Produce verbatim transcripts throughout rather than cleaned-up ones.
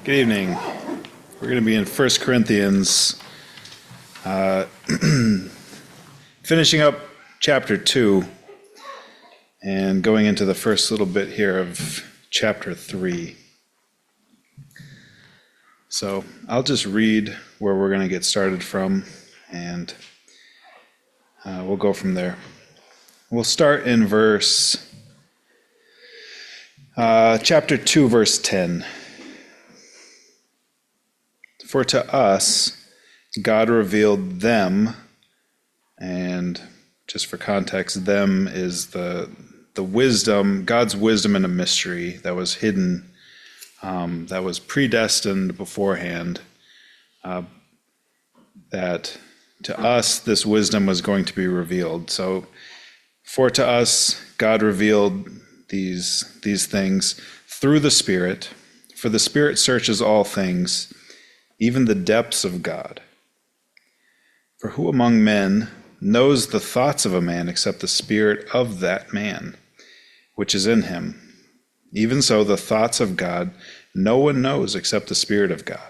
Good evening. We're going to be in First Corinthians, uh, finishing up chapter two and going into the first little bit here of chapter three. So I'll just read where we're going to get started from, and uh, we'll go from there. We'll start in verse, uh, chapter two, verse ten. For to us, God revealed them, and just for context, them is the the wisdom, God's wisdom in a mystery that was hidden, um, that was predestined beforehand, uh, that to us this wisdom was going to be revealed. So, for to us, God revealed these these things through the Spirit, for the Spirit searches all things, even the depths of God. For who among men knows the thoughts of a man except the spirit of that man, which is in him? Even so, the thoughts of God no one knows except the Spirit of God.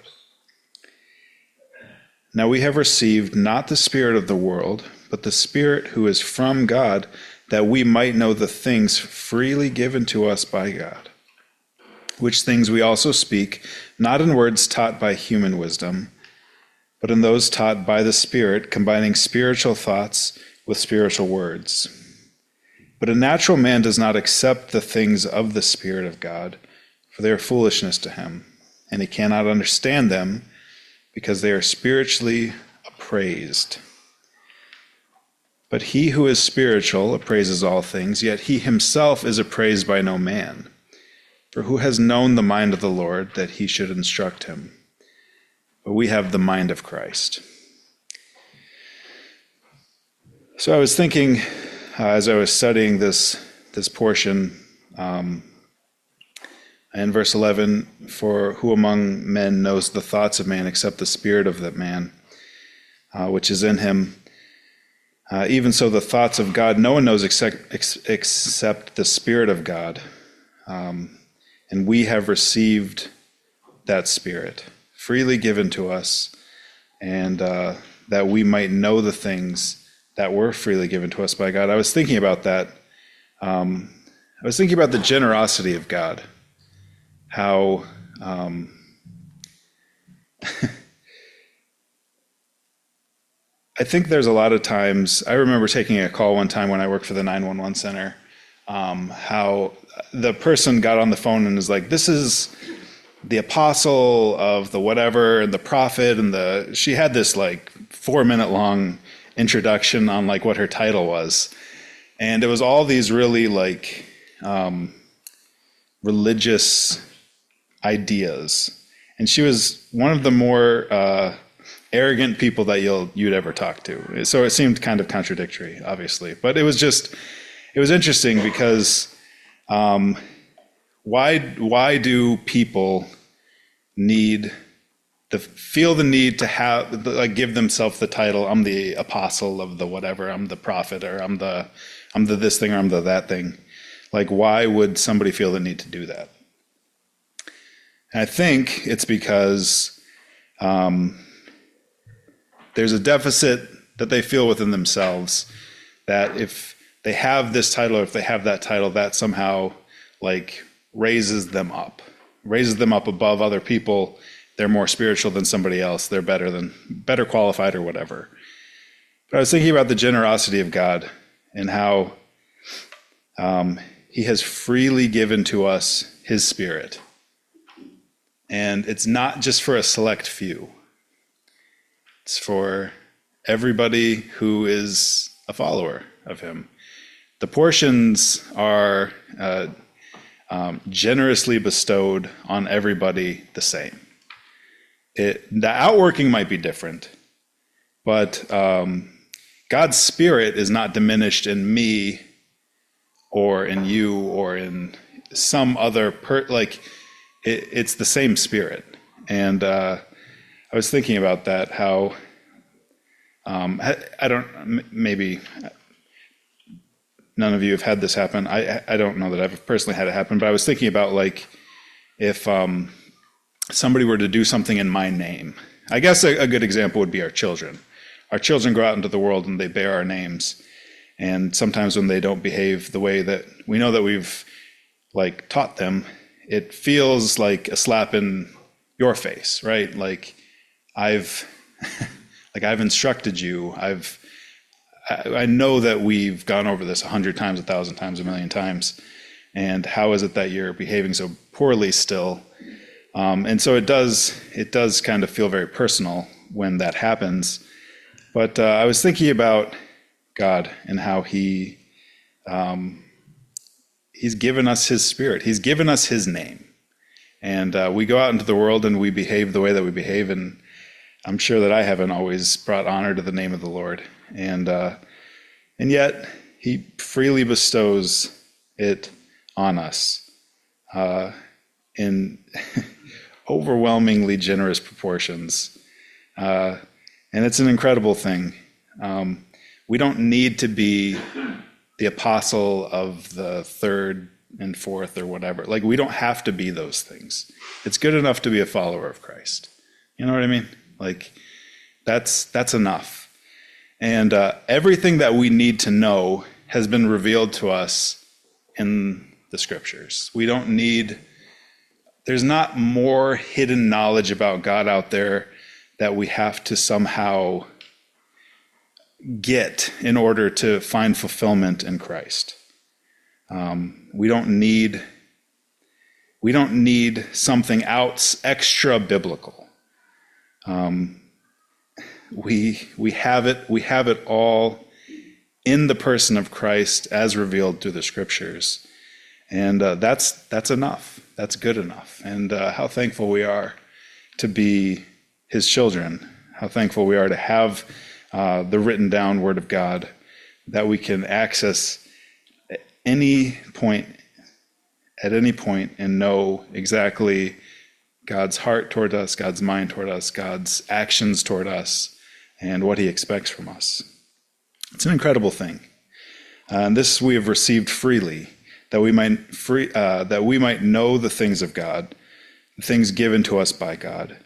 Now we have received not the spirit of the world, but the Spirit who is from God, that we might know the things freely given to us by God. Which things we also speak, not in words taught by human wisdom, but in those taught by the Spirit, combining spiritual thoughts with spiritual words. But a natural man does not accept the things of the Spirit of God, for they are foolishness to him, and he cannot understand them, because they are spiritually appraised. But he who is spiritual appraises all things, yet he himself is appraised by no man. For who has known the mind of the Lord, that he should instruct him? But we have the mind of Christ. So I was thinking, uh, as I was studying this this portion, um, in verse eleven, for who among men knows the thoughts of man except the spirit of that man, uh, which is in him? Uh, even so, the thoughts of God no one knows except, ex- except the Spirit of God. Um, And we have received that Spirit, freely given to us, and uh, that we might know the things that were freely given to us by God. I was thinking about that. Um, I was thinking about the generosity of God, how um, I think there's a lot of times, I remember taking a call one time when I worked for the nine one one center, um, how the person got on the phone and was like, this is the apostle of the whatever and the prophet, and the she had this like four minute long introduction on like what her title was, and it was all these really like um, religious ideas, and she was one of the more uh, arrogant people that you'll you'd ever talk to. So it seemed kind of contradictory, obviously, but it was just it was interesting because. Um, why why do people need the feel the need to have like give themselves the title, I'm the apostle of the whatever, I'm the prophet, or I'm the I'm the this thing, or I'm the that thing? Like, why would somebody feel the need to do that? And I think it's because um, there's a deficit that they feel within themselves, that if they have this title, or if they have that title, that somehow like raises them up, raises them up above other people. They're more spiritual than somebody else. They're better than, better qualified or whatever. But I was thinking about the generosity of God and how um, he has freely given to us his Spirit. And it's not just for a select few. It's for everybody who is a follower of him. The portions are uh, um, generously bestowed on everybody the same. It, the outworking might be different, but um, God's Spirit is not diminished in me or in you or in some other, per, like it, it's the same Spirit. And uh, I was thinking about that, how um, I, I don't, maybe none of you have had this happen. I I don't know that I've personally had it happen, but I was thinking about like if um, somebody were to do something in my name. I guess a, a good example would be our children. Our children go out into the world and they bear our names. And sometimes when they don't behave the way that we know that we've like taught them, it feels like a slap in your face, right? Like I've, like I've instructed you. I've, I, I know that we've gone over this a hundred times, a thousand times, a million times. And how is it that you're behaving so poorly still? Um, and so it does, it does kind of feel very personal when that happens. But uh, I was thinking about God and how he, um, he's given us his spirit. He's given us his name. And uh, we go out into the world and we behave the way that we behave. And I'm sure that I haven't always brought honor to the name of the Lord. And, uh, and yet he freely bestows it on us uh, in overwhelmingly generous proportions. Uh, and it's an incredible thing. Um, we don't need to be the apostle of the third and fourth or whatever. Like, we don't have to be those things. It's good enough to be a follower of Christ. You know what I mean? Like, that's that's enough. And uh, everything that we need to know has been revealed to us in the scriptures. We don't need, there's not more hidden knowledge about God out there that we have to somehow get in order to find fulfillment in Christ. Um, we don't need, we don't need something else extra biblical. Um, we we have it, we have it all in the person of Christ as revealed through the scriptures. And uh, that's that's enough. That's good enough. And uh, how thankful we are to be his children. How thankful we are to have uh, the written down word of God that we can access at any point, at any point, and know exactly God's heart toward us, God's mind toward us, God's actions toward us, and what he expects from us. It's an incredible thing. Uh, and this we have received freely, that we might free, uh, that we might know the things of God, the things given to us by God.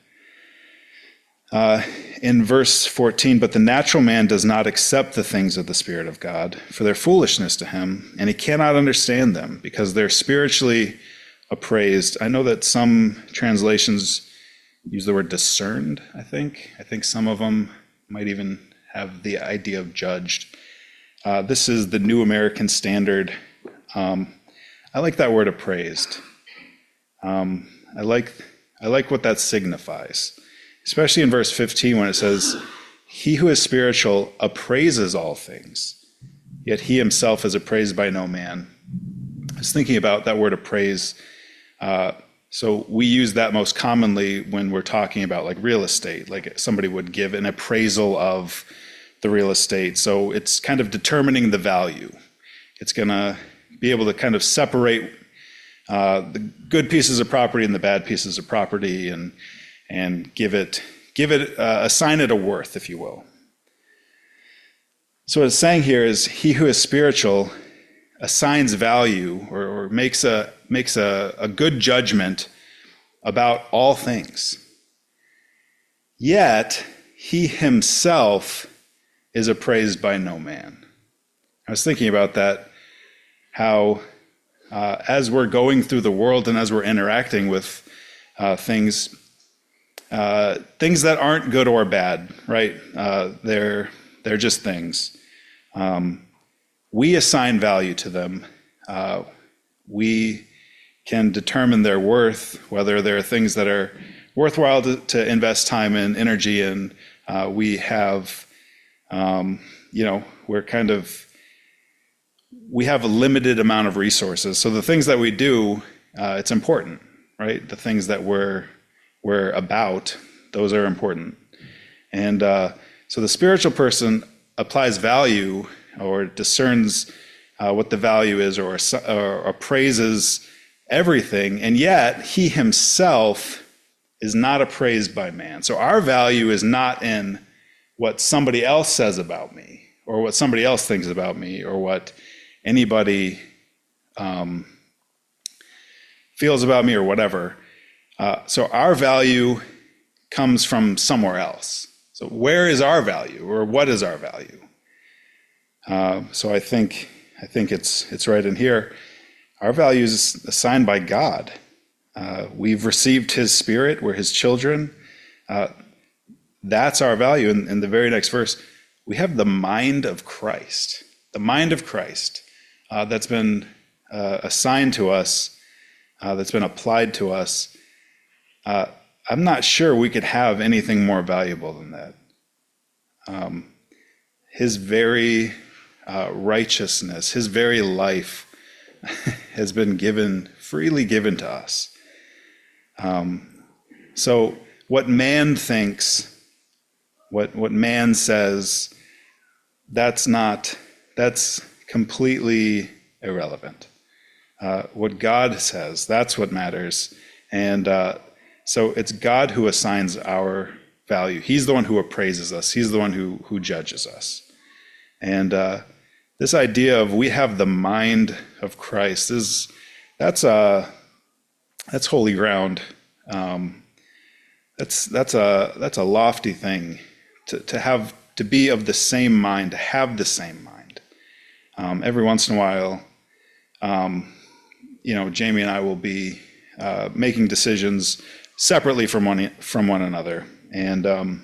Uh, in verse fourteen, but the natural man does not accept the things of the Spirit of God, for their foolishness to him, and he cannot understand them, because they're spiritually appraised. I know that some translations use the word discerned, I think. I think some of them might even have the idea of judged. Uh, this is the New American Standard. Um, I like that word appraised. Um, I like I like what that signifies, especially in verse fifteen when it says, "He who is spiritual appraises all things, yet he himself is appraised by no man." I was thinking about that word appraise. Uh, so we use that most commonly when we're talking about like real estate, like somebody would give an appraisal of the real estate. So it's kind of determining the value. It's going to be able to kind of separate uh, the good pieces of property and the bad pieces of property, and and give it give it uh, assign it a worth, if you will. So what it's saying here is, he who is spiritual assigns value, or, or makes a makes a, a good judgment about all things. Yet he himself is appraised by no man. I was thinking about that, how uh, as we're going through the world and as we're interacting with uh, things, uh, things that aren't good or bad, right? Uh, they're they're just things. Um, we assign value to them. Uh, we can determine their worth, whether there are things that are worthwhile to, to invest time and energy in. Uh, we have, um, you know, we're kind of, we have a limited amount of resources. So the things that we do, uh, it's important, right? The things that we're we're about, those are important. And uh, so the spiritual person applies value, or discerns uh, what the value is, or, or appraises everything, and yet he himself is not appraised by man. So our value is not in what somebody else says about me, or what somebody else thinks about me, or what anybody um, feels about me, or whatever. Uh, so our value comes from somewhere else. So where is our value, or what is our value? Uh, so I think I think it's it's right in here. Our value is assigned by God. Uh, we've received His Spirit. We're His children. Uh, that's our value. In, in the very next verse, we have the mind of Christ. The mind of Christ uh, that's been uh, assigned to us, uh, that's been applied to us. Uh, I'm not sure we could have anything more valuable than that. Um, his very uh, righteousness, His very life has been given, freely given to us. Um, so what man thinks, what what man says, that's not, that's completely irrelevant. Uh, what God says, that's what matters. And uh, so it's God who assigns our value. He's the one who appraises us. He's the one who who judges us. And uh, this idea of we have the mind of Christ is that's a that's holy ground. Um, that's that's a that's a lofty thing to to have to be of the same mind, to have the same mind. Um, every once in a while, um, you know, Jamie and I will be uh, making decisions separately from one from one another, and um,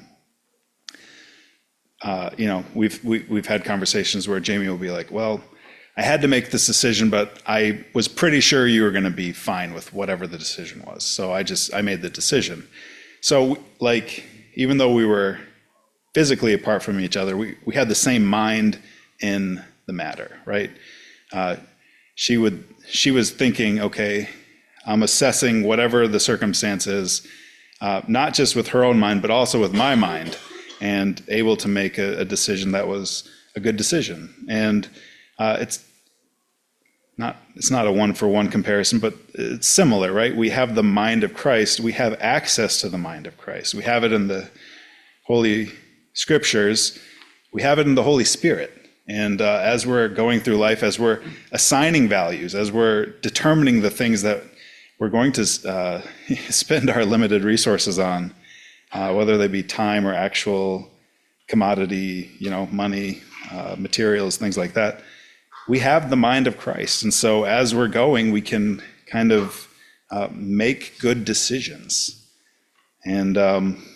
uh, you know, we've we, we've had conversations where Jamie will be like, "Well, I had to make this decision, but I was pretty sure you were going to be fine with whatever the decision was, so I just I made the decision." So, like, even though we were physically apart from each other, we we had the same mind in the matter, right? Uh, she would she was thinking, okay, I'm assessing whatever the circumstance is, uh, not just with her own mind, but also with my mind, and able to make a, a decision that was a good decision. And uh, it's not it's not a one-for-one comparison, but it's similar, right? We have the mind of Christ. We have access to the mind of Christ. We have it in the Holy Scriptures. We have it in the Holy Spirit. And uh, as we're going through life, as we're assigning values, as we're determining the things that we're going to uh, spend our limited resources on, uh, whether they be time or actual commodity, you know, money, uh, materials, things like that, we have the mind of Christ. And so as we're going, we can kind of uh, make good decisions. And um,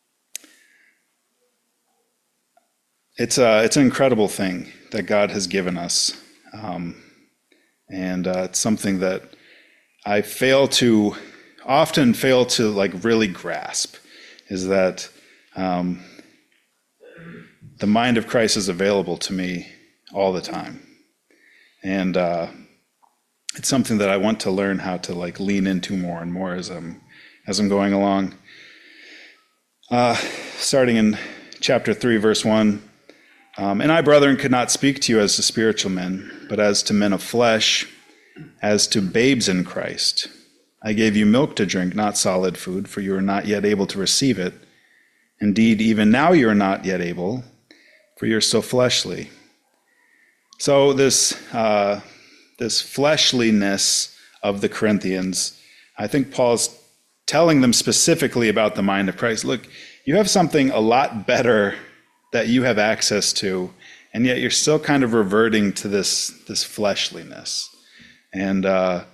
it's, a, it's an incredible thing that God has given us. Um, and uh, it's something that I fail to, often fail to like really grasp, is that um, the mind of Christ is available to me all the time. And uh, it's something that I want to learn how to like lean into more and more as I'm, as I'm going along. Uh, starting in chapter three, verse one, um, and I, brethren, could not speak to you as to spiritual men, but as to men of flesh, as to babes in Christ. I gave you milk to drink, not solid food, for you are not yet able to receive it. Indeed, even now you are not yet able, for you are still fleshly. So this uh, this fleshliness of the Corinthians, I think Paul's telling them specifically about the mind of Christ. Look, you have something a lot better that you have access to, and yet you're still kind of reverting to this this fleshliness. And uh,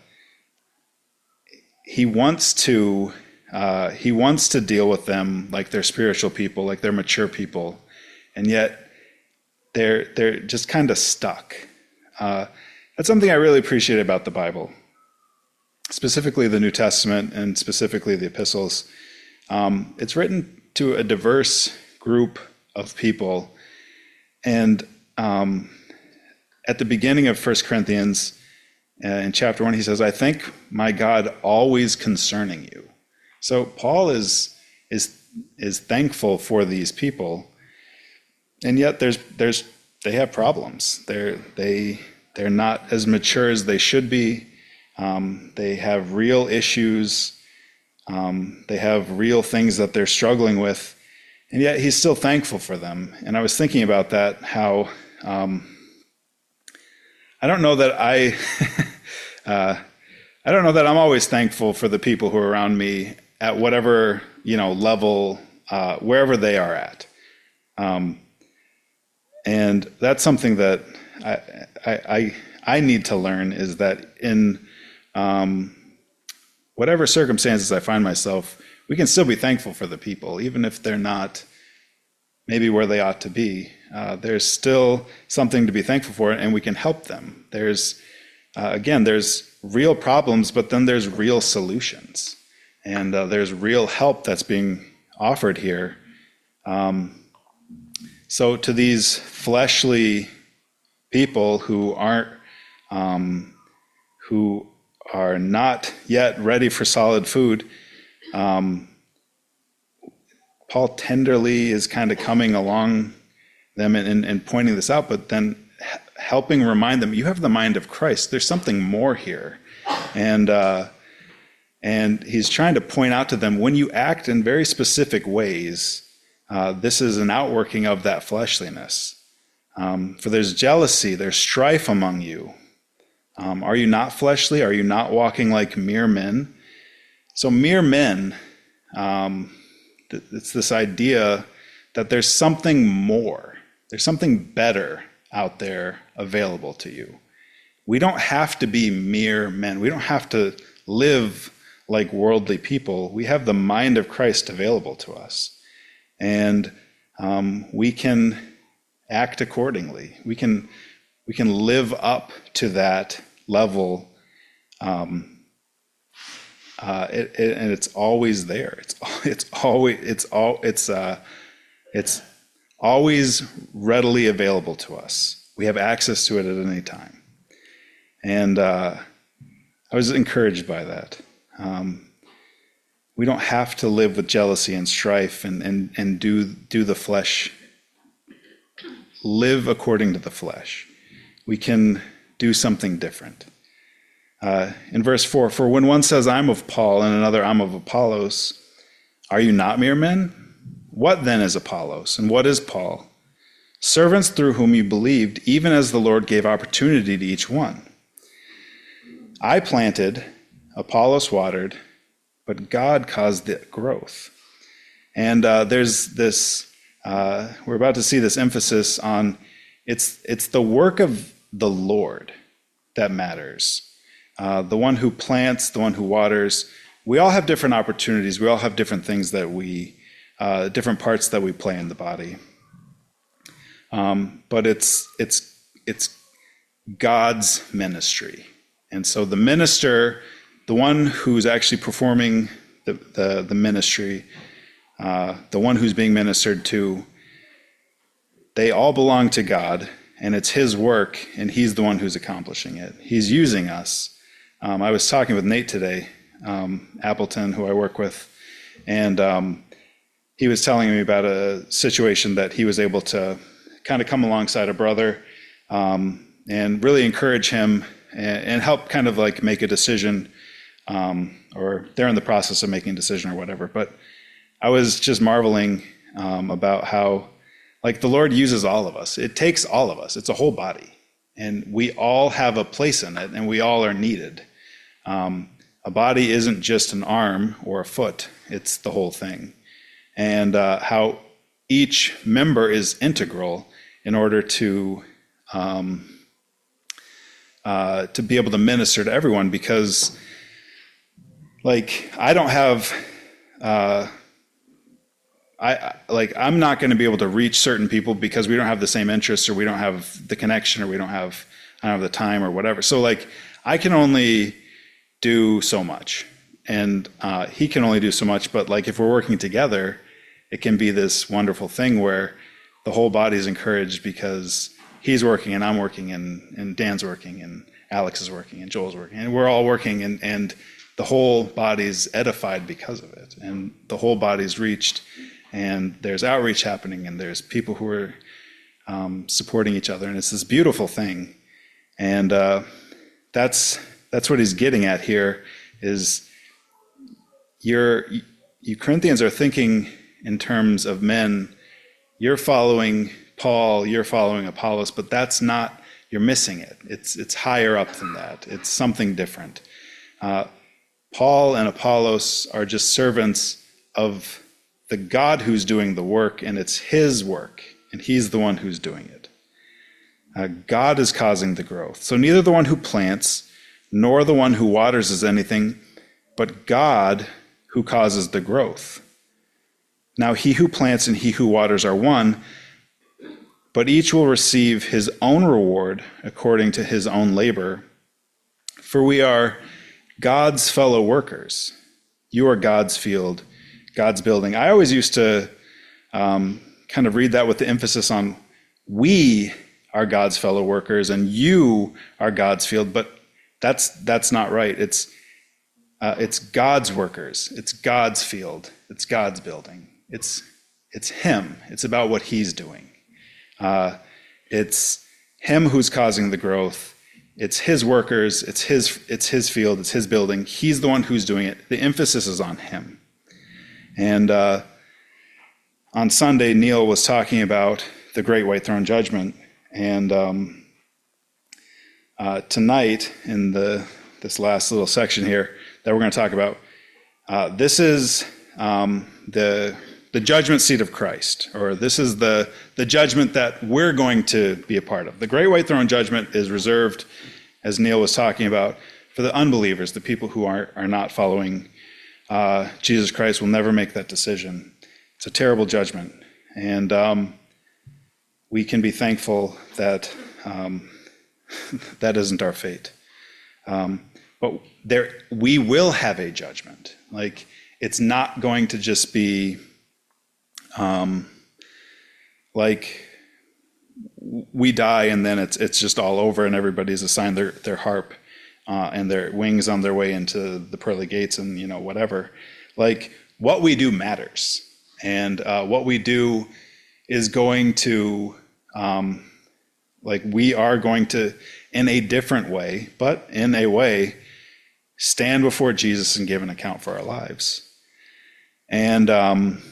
he wants to uh, he wants to deal with them like they're spiritual people, like they're mature people, and yet they're they're just kind of stuck. Uh, that's something I really appreciate about the Bible, specifically the New Testament and specifically the epistles. Um, it's written to a diverse group of people, and um, at the beginning of First Corinthians, uh, in chapter one, he says, "I thank my God always concerning you." So Paul is is is thankful for these people. And yet there's there's they have problems. They're they they're not as mature as they should be. Um, they have real issues. Um, they have real things that they're struggling with, and yet he's still thankful for them. And I was thinking about that. How um, I don't know that I uh, I don't know that I'm always thankful for the people who are around me at whatever, you know, level, uh, wherever they are at. Um, and that's something that I, I, I, I need to learn, is that in um, whatever circumstances I find myself, we can still be thankful for the people, even if they're not maybe where they ought to be. Uh, there's still something to be thankful for, and we can help them. There's, uh, again, there's real problems, but then there's real solutions. And uh, there's real help that's being offered here. Um, so to these fleshly people who aren't, um, who are not yet ready for solid food, um, Paul tenderly is kind of coming along them and, and, and pointing this out, but then helping remind them, you have the mind of Christ. There's something more here. And, uh, and he's trying to point out to them, when you act in very specific ways, uh, this is an outworking of that fleshliness. Um, for there's jealousy, there's strife among you. Um, are you not fleshly? Are you not walking like mere men? So mere men, um, th- it's this idea that there's something more. There's something better out there available to you. We don't have to be mere men. We don't have to live like worldly people. We have the mind of Christ available to us. And um, we can act accordingly. We can we can live up to that level. Um, uh, it, it, and it's always there. It's it's always it's all it's uh, it's always readily available to us. We have access to it at any time. And uh, I was encouraged by that. Um, we don't have to live with jealousy and strife and, and, and do, do the flesh, live according to the flesh. We can do something different. Uh, in verse four, for when one says, I'm of Paul, and another, I'm of Apollos, are you not mere men? What then is Apollos, and what is Paul? Servants through whom you believed, even as the Lord gave opportunity to each one. I planted, Apollos watered, but God caused the growth. And uh, there's this, uh, we're about to see this emphasis on, it's, it's the work of the Lord that matters. Uh, the one who plants, the one who waters. We all have different opportunities. We all have different things that we, uh, different parts that we play in the body. Um, but it's, it's, it's God's ministry. And so the minister, the one who's actually performing the, the, the ministry, uh, the one who's being ministered to, they all belong to God, and it's his work, and he's the one who's accomplishing it. He's using us. Um, I was talking with Nate today, um, Appleton, who I work with, and um, he was telling me about a situation that he was able to kind of come alongside a brother um, and really encourage him and, and help kind of like make a decision, um, or they're in the process of making a decision or whatever. But I was just marveling um, about how, like, the Lord uses all of us. It takes all of us. It's a whole body. And we all have a place in it, and we all are needed. Um, a body isn't just an arm or a foot. It's the whole thing. And uh, how each member is integral in order to um, uh, to be able to minister to everyone. Because, like, I don't have... Uh, I like I'm not going to be able to reach certain people because we don't have the same interests, or we don't have the connection, or we don't have I don't have the time or whatever. So like I can only do so much, and uh, he can only do so much. But like if we're working together, it can be this wonderful thing where the whole body is encouraged because he's working and I'm working and and Dan's working and Alex is working and Joel's working, and we're all working, and and the whole body's edified because of it, and the whole body's reached. And there's outreach happening, and there's people who are um, supporting each other, and it's this beautiful thing. And uh, that's that's what he's getting at here. Is you're you Corinthians are thinking in terms of men. You're following Paul, you're following Apollos, but that's not. You're missing it. It's it's higher up than that. It's something different. Uh, Paul and Apollos are just servants of the God who's doing the work, and it's his work, and he's the one who's doing it. Uh, God is causing the growth. So neither the one who plants nor the one who waters is anything, but God who causes the growth. Now he who plants and he who waters are one, but each will receive his own reward according to his own labor. For we are God's fellow workers. You are God's field, God's building. I always used to um, kind of read that with the emphasis on we are God's fellow workers and you are God's field, but that's that's not right. It's uh, it's God's workers. It's God's field. It's God's building. It's it's him. It's about what he's doing. Uh, it's him who's causing the growth. It's his workers. It's his it's his field. It's his building. He's the one who's doing it. The emphasis is on him. And uh, on Sunday, Neil was talking about the Great White Throne Judgment, and um, uh, tonight in the this last little section here that we're going to talk about, uh, this is um, the the judgment seat of Christ, or this is the the judgment that we're going to be a part of. The Great White Throne Judgment is reserved, as Neil was talking about, for the unbelievers, the people who are are not following uh, Jesus Christ will never make that decision. It's a terrible judgment, and um, we can be thankful that um, that isn't our fate. Um, but there, we will have a judgment. Like, it's not going to just be um, like we die and then it's it's just all over and everybody's assigned their their harp uh, and their wings on their way into the pearly gates and you know whatever. Like, what we do matters, and uh, what we do is going to um, like we are going to, in a different way, but in a way, stand before Jesus and give an account for our lives. And um,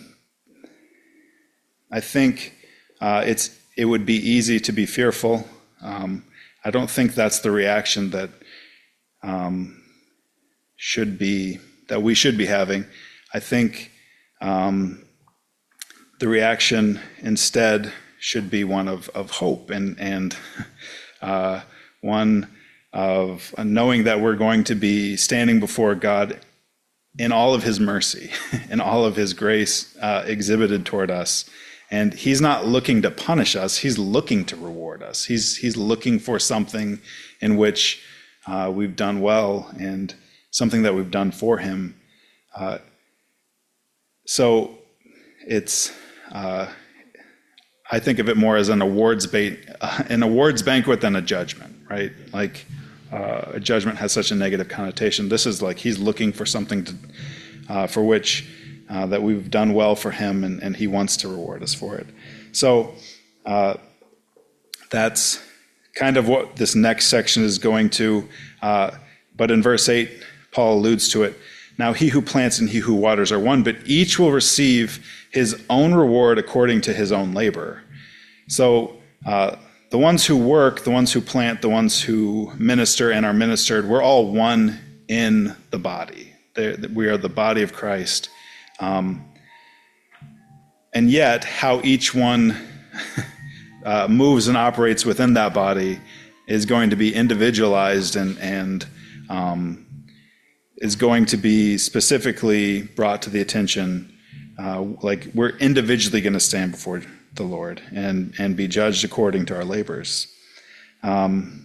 I think uh, it's it would be easy to be fearful. Um, I don't think that's the reaction that um, should be that we should be having. I think um, the reaction instead should be one of of hope and and uh, one of knowing that we're going to be standing before God in all of his mercy, in all of his grace uh, exhibited toward us. And he's not looking to punish us, he's looking to reward us. He's he's looking for something in which uh, we've done well and something that we've done for him. Uh, so it's, uh, I think of it more as an awards bait, uh, an awards banquet than a judgment, right? Like uh, a judgment has such a negative connotation. This is like he's looking for something to, uh, for which uh, that we've done well for him, and, and he wants to reward us for it. So uh, that's kind of what this next section is going to. Uh, but in verse eight, Paul alludes to it. Now he who plants and he who waters are one, but each will receive his own reward according to his own labor. So uh, the ones who work, the ones who plant, the ones who minister and are ministered, we're all one in the body. They're, we are the body of Christ. Um, and yet, how each one uh, moves and operates within that body is going to be individualized and, and um, is going to be specifically brought to the attention. Uh, like we're individually going to stand before the Lord and, and be judged according to our labors. Um,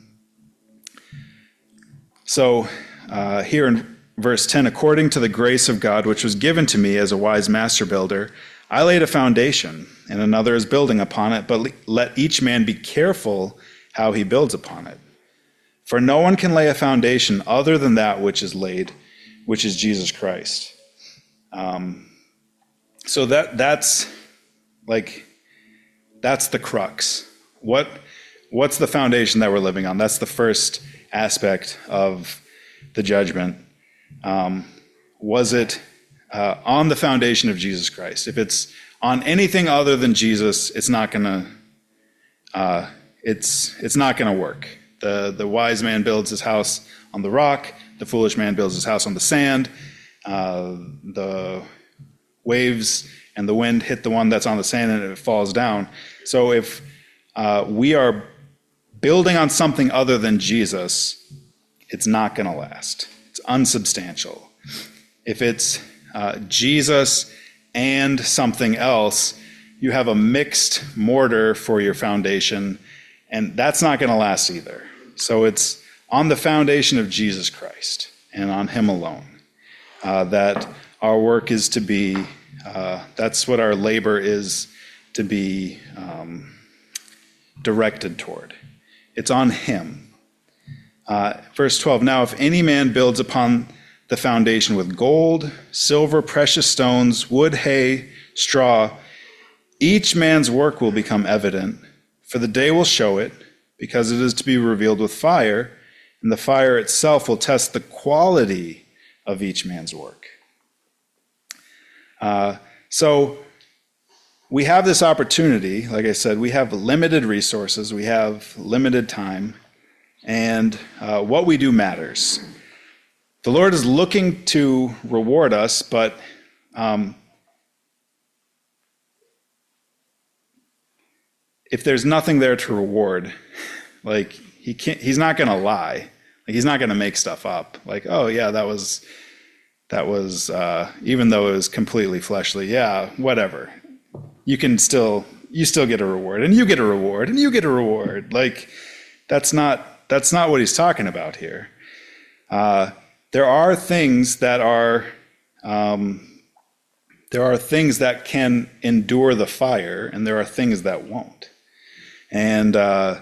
so uh, here in verse ten, according to the grace of God, which was given to me as a wise master builder, I laid a foundation and another is building upon it, but let each man be careful how he builds upon it. For no one can lay a foundation other than that which is laid, which is Jesus Christ. Um, so that that's like, that's the crux. What what's the foundation that we're living on? That's the first aspect of the judgment. Um, was it uh, on the foundation of Jesus Christ? If it's on anything other than Jesus, it's not gonna uh, it's it's not gonna work. The, the wise man builds his house on the rock. The foolish man builds his house on the sand. Uh, the waves and the wind hit the one that's on the sand and it falls down. So if uh, we are building on something other than Jesus, it's not going to last. It's unsubstantial. If it's uh, Jesus and something else, you have a mixed mortar for your foundation, and that's not going to last either. So it's on the foundation of Jesus Christ and on him alone uh, that our work is to be, uh, that's what our labor is to be um, directed toward. It's on him. Uh, verse twelve, now if any man builds upon the foundation with gold, silver, precious stones, wood, hay, straw, each man's work will become evident, for the day will show it, because it is to be revealed with fire, and the fire itself will test the quality of each man's work. Uh, so we have this opportunity. Like I said, we have limited resources, we have limited time, and uh, what we do matters. The Lord is looking to reward us, but um, if there's nothing there to reward, like he can't, he's not going to lie. Like he's not going to make stuff up. Like, oh yeah, that was, that was, uh, even though it was completely fleshly, yeah, whatever. You can still, you still get a reward, and you get a reward, and you get a reward. Like that's not, that's not what he's talking about here. Uh, there are things that are, um, there are things that can endure the fire, and there are things that won't. And uh,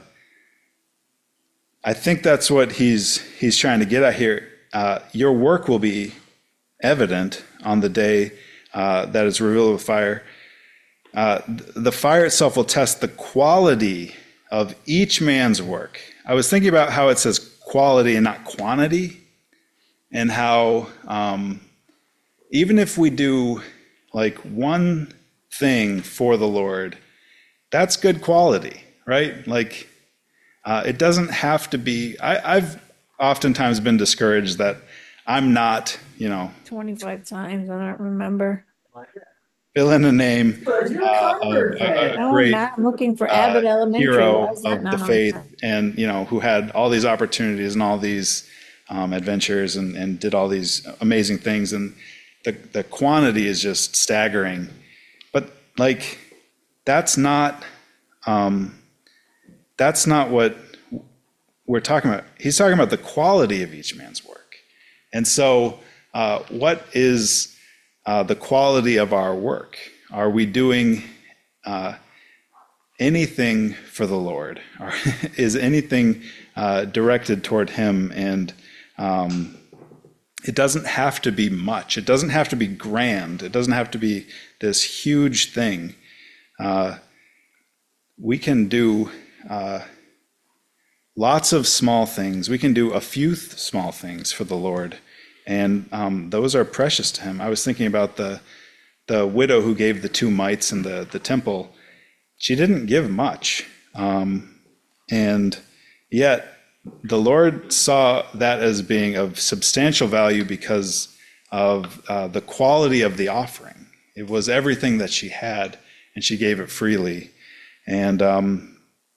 I think that's what he's he's trying to get at here. Uh, your work will be evident on the day uh, that is revealed with fire. Uh, the fire itself will test the quality of each man's work. I was thinking about how it says quality and not quantity, and how um, even if we do like one thing for the Lord, that's good quality, right? Like uh, it doesn't have to be, I, I've oftentimes been discouraged that I'm not, you know. twenty-five times, I don't remember. Fill in a name uh, of a, a No, I'm great not. I'm looking for uh, Abbott Elementary. Why hero is that of the not on faith, there? and you know, who had all these opportunities and all these um, adventures and, and did all these amazing things, and the the quantity is just staggering. But like, that's not um, that's not what we're talking about. He's talking about the quality of each man's work, and so uh, what is Uh, the quality of our work? Are we doing uh, anything for the Lord? Or is anything uh, directed toward him? And um, it doesn't have to be much. It doesn't have to be grand. It doesn't have to be this huge thing. Uh, we can do uh, lots of small things. We can do a few th- small things for the Lord. And um, those are precious to him. I was thinking about the the widow who gave the two mites in the, the temple. She didn't give much. Um, and yet the Lord saw that as being of substantial value because of uh, the quality of the offering. It was everything that she had, and she gave it freely. And, um,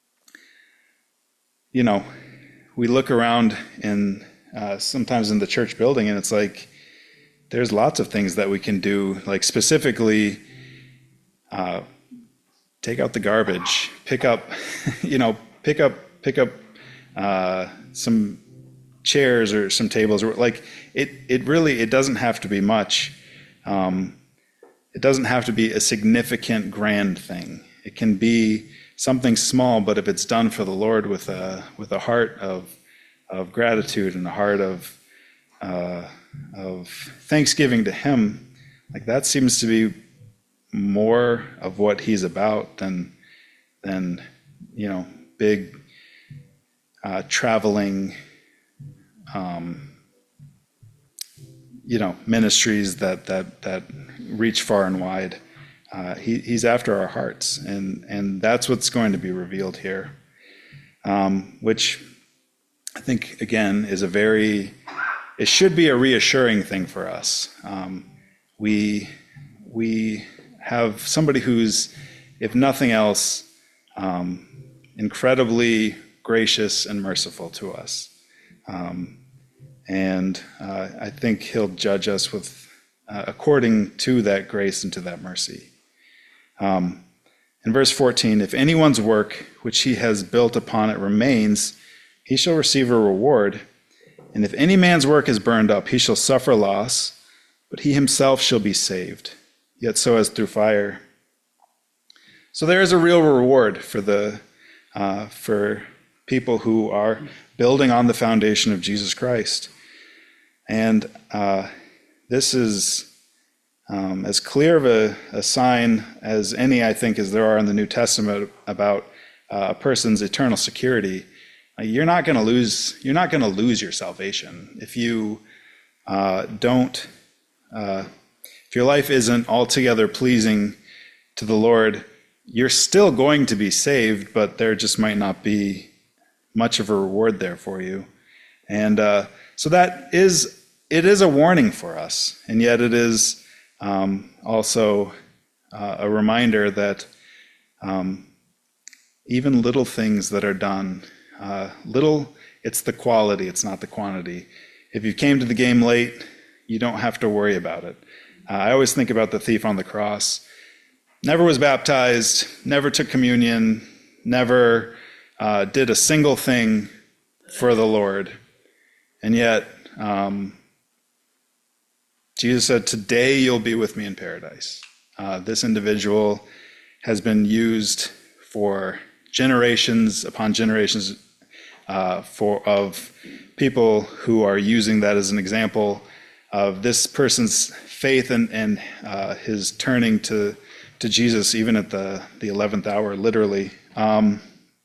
you know, we look around in Uh, sometimes in the church building, and it's like there's lots of things that we can do, like specifically uh, take out the garbage, pick up, you know, pick up, pick up uh, some chairs or some tables, or like it. It really it doesn't have to be much. Um, it doesn't have to be a significant, grand thing. It can be something small, but if it's done for the Lord with a with a heart of of gratitude and a heart of uh, of thanksgiving to him, like that seems to be more of what he's about than than you know big uh, traveling um, you know ministries that that that reach far and wide. Uh, he, he's after our hearts, and and that's what's going to be revealed here, um, which. I think, again, is a very, it should be a reassuring thing for us. Um, we, we have somebody who's, if nothing else, um, incredibly gracious and merciful to us. Um, and uh, I think he'll judge us with uh, according to that grace and to that mercy. Um, in verse fourteen, if anyone's work which he has built upon it remains, he shall receive a reward. And if any man's work is burned up, he shall suffer loss, but he himself shall be saved, yet so as through fire. So there is a real reward for the uh, for people who are building on the foundation of Jesus Christ. And uh, this is um, as clear of a, a sign as any, I think, as there are in the New Testament about uh, a person's eternal security. Uh, you're not going to lose. You're not going to lose your salvation if you uh, don't. Uh, if your life isn't altogether pleasing to the Lord, you're still going to be saved, but there just might not be much of a reward there for you. And uh, so that is, it is a warning for us. And yet it is um, also uh, a reminder that um, even little things that are done, uh, little, it's the quality, it's not the quantity. If you came to the game late, you don't have to worry about it. Uh, I always think about the thief on the cross. Never was baptized, never took communion, never uh, did a single thing for the Lord. And yet, um, Jesus said, today you'll be with me in paradise. Uh, this individual has been used for generations upon generations uh, for of people who are using that as an example of this person's faith and, and uh, his turning to to Jesus, even at the, the eleventh hour, literally, um,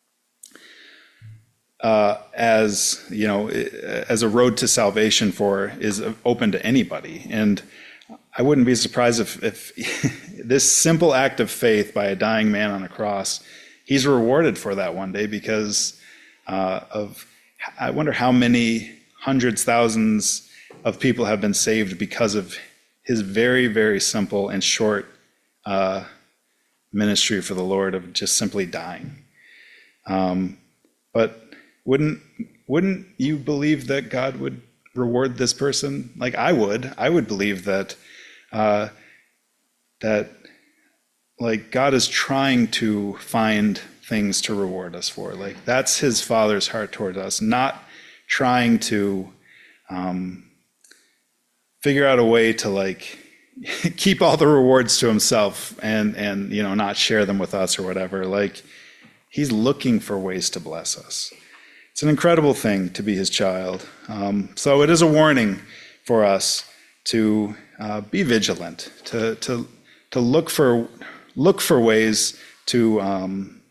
uh, as, you know, as a road to salvation for, is open to anybody. And I wouldn't be surprised if, if this simple act of faith by a dying man on a cross, he's rewarded for that one day because uh, of, I wonder how many hundreds, thousands of people have been saved because of his very, very simple and short Uh, ministry for the Lord of just simply dying. Um, but wouldn't wouldn't you believe that God would reward this person? Like I would. I would believe that uh, that like God is trying to find things to reward us for. Like that's his Father's heart toward us, not trying to um, figure out a way to like keep all the rewards to himself and, and, you know, not share them with us or whatever. Like he's looking for ways to bless us. It's an incredible thing to be his child. Um, so it is a warning for us to uh, be vigilant, to, to, to look for, look for ways to, um,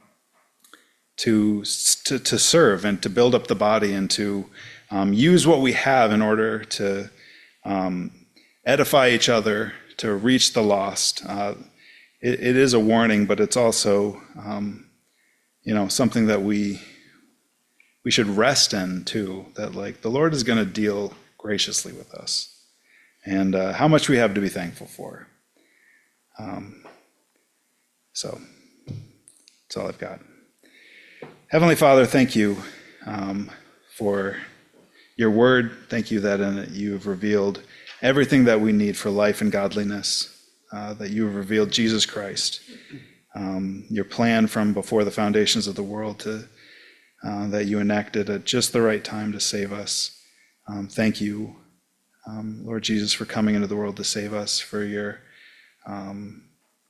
to, to, to serve and to build up the body and to um, use what we have in order to, um, edify each other, to reach the lost. Uh, it, it is a warning, but it's also, um, you know, something that we we should rest in too. That like the Lord is going to deal graciously with us, and uh, how much we have to be thankful for. Um, so that's all I've got. Heavenly Father, thank you um, for your word. Thank you that in it you have revealed everything that we need for life and godliness, uh, that you have revealed Jesus Christ, um, your plan from before the foundations of the world to uh, that you enacted at just the right time to save us. Um, thank you, um, Lord Jesus, for coming into the world to save us, for your um,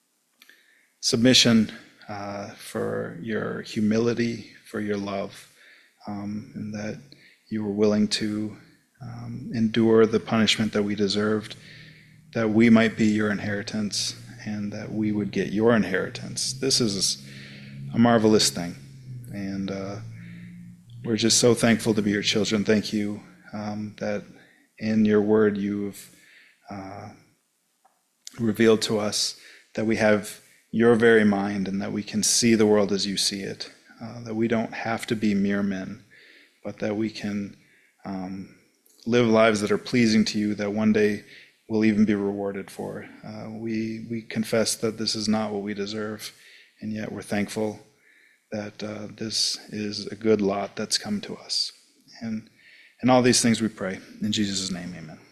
submission, uh, for your humility, for your love, um, and that you were willing to Um, endure the punishment that we deserved, that we might be your inheritance and that we would get your inheritance. This is a marvelous thing. And uh, we're just so thankful to be your children. Thank you um, that in your word you've uh, revealed to us that we have your very mind and that we can see the world as you see it, uh, that we don't have to be mere men, but that we can um, live lives that are pleasing to you, that one day we'll even be rewarded for. Uh, we, we confess that this is not what we deserve, and yet we're thankful that uh, this is a good lot that's come to us. And, and all these things we pray. In Jesus' name, amen.